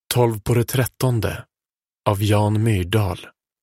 12 på det 13:e av Jan Myrdal.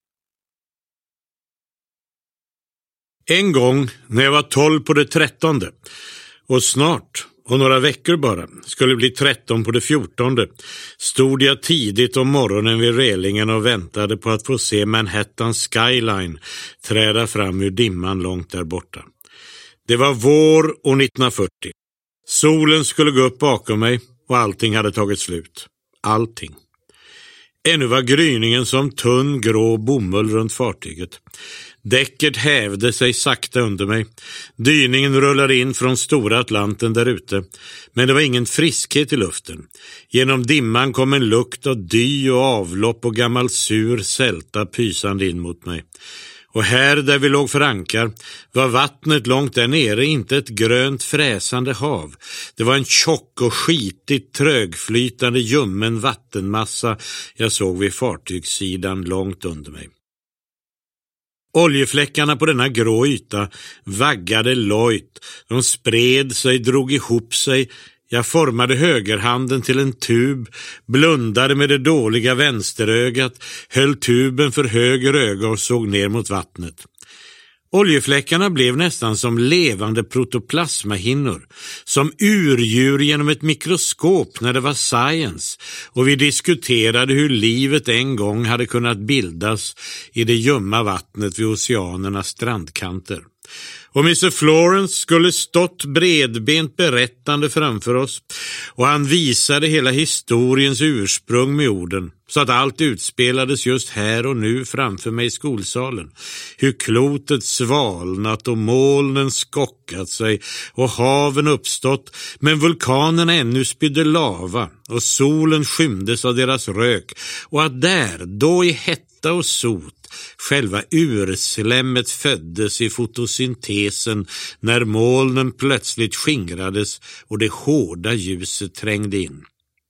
En gång när jag var 12 på det 13:e och snart, och några veckor bara, skulle bli 13 på det 14:e, stod jag tidigt om morgonen vid relingen och väntade på att få se Manhattans skyline träda fram ur dimman långt där borta. Det var vår och 1940. Solen skulle gå upp bakom mig och allting hade tagit slut. Allting. Ännu var gryningen som tunn grå bomull runt fartyget. Däcket hävde sig sakta under mig. Dyningen rullade in från stora Atlanten där ute. Men det var ingen friskhet i luften. Genom dimman kom en lukt av dy och avlopp och gammal sur sälta pysande in mot mig. Och här där vi låg för ankar var vattnet långt där nere inte ett grönt fräsande hav. Det var en tjock och skitigt trögflytande ljummen vattenmassa jag såg vid fartygssidan långt under mig. Oljefläckarna på denna grå yta vaggade lojt. De spred sig, drog ihop sig. Jag formade högerhanden till en tub, blundade med det dåliga vänsterögat, höll tuben för höger öga och såg ner mot vattnet. Oljefläckarna blev nästan som levande protoplasmahinnor, som urdjur genom ett mikroskop när det var science, och vi diskuterade hur livet en gång hade kunnat bildas i det ljumma vattnet vid oceanernas strandkanter. Och Mr. Florence skulle stått bredbent berättande framför oss, och han visade hela historiens ursprung med orden, så att allt utspelades just här och nu framför mig i skolsalen. Hur klotet svalnat och molnen skockat sig och haven uppstått, men vulkanerna ännu spydde lava och solen skymdes av deras rök, och att där, då i hetta och sot, själva urslämmet föddes i fotosyntesen när molnen plötsligt skingrades och det hårda ljuset trängde in.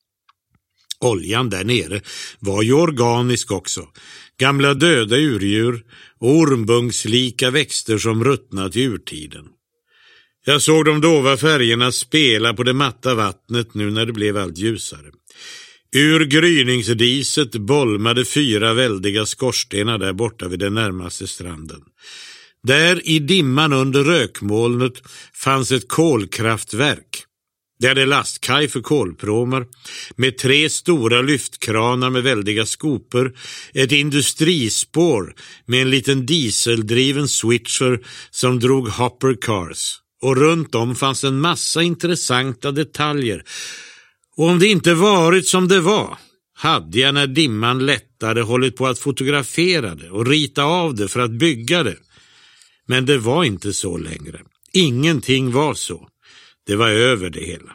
Oljan där nere var ju organisk också. Gamla döda urdjur och ormbungslika växter som ruttnat i urtiden. Jag såg de dova färgerna spela på det matta vattnet nu när det blev allt ljusare. Ur gryningsdiset bolmade 4 väldiga skorstenar där borta vid den närmaste stranden. Där i dimman under rökmolnet fanns ett kolkraftverk. Det hade lastkaj för kolpråmar med 3 stora lyftkranar med väldiga skopor, ett industrispår med en liten dieseldriven switcher som drog hopper cars, och runt om fanns en massa intressanta detaljer. Och om det inte varit som det var, hade jag när dimman lättade hållit på att fotografera det och rita av det för att bygga det. Men det var inte så längre. Ingenting var så. Det var över det hela.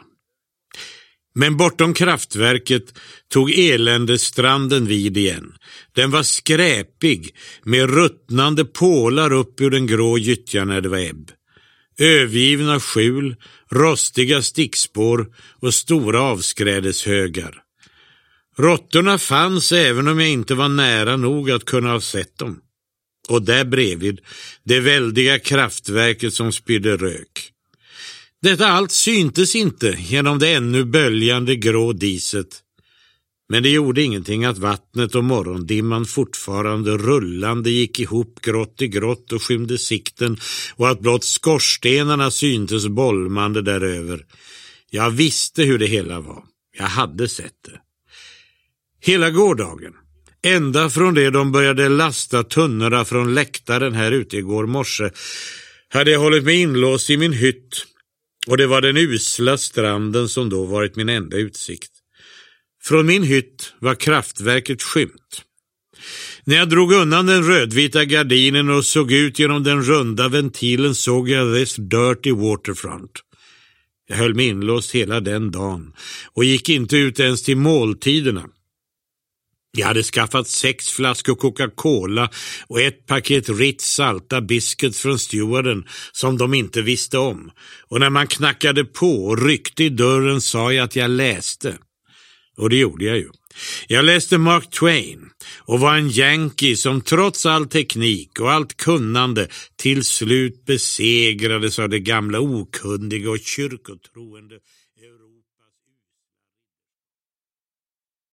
Men bortom kraftverket tog eländestranden vid igen. Den var skräpig med ruttnande pålar upp ur den grå gyttjan när det var ebb. Övergivna skjul, rostiga stickspår och stora avskrädeshögar. Råttorna fanns även om jag inte var nära nog att kunna ha sett dem. Och där bredvid det väldiga kraftverket som spydde rök. Detta allt syntes inte genom det ännu böljande grå diset. Men det gjorde ingenting att vattnet och morgondimman fortfarande rullande gick ihop grått i grått och skymde sikten, och att blott skorstenarna syntes bolmande däröver. Jag visste hur det hela var. Jag hade sett det. Hela gårdagen, ända från det de började lasta tunnorna från läktaren här ute igår morse, hade jag hållit mig inlåst i min hytt, och det var den usla stranden som då varit min enda utsikt. Från min hytt var kraftverket skymt. När jag drog undan den rödvita gardinen och såg ut genom den runda ventilen såg jag this dirty waterfront. Jag höll mig inlåst hela den dagen och gick inte ut ens till måltiderna. Jag hade skaffat 6 flaskor Coca-Cola och 1 paket Ritz salta biscuits från stewarden som de inte visste om. Och när man knackade på och ryckte i dörren sa jag att jag läste. Och det gjorde jag ju. Jag läste Mark Twain och var en yankee som trots all teknik och allt kunnande till slut besegrades av det gamla okunniga och kyrkotroende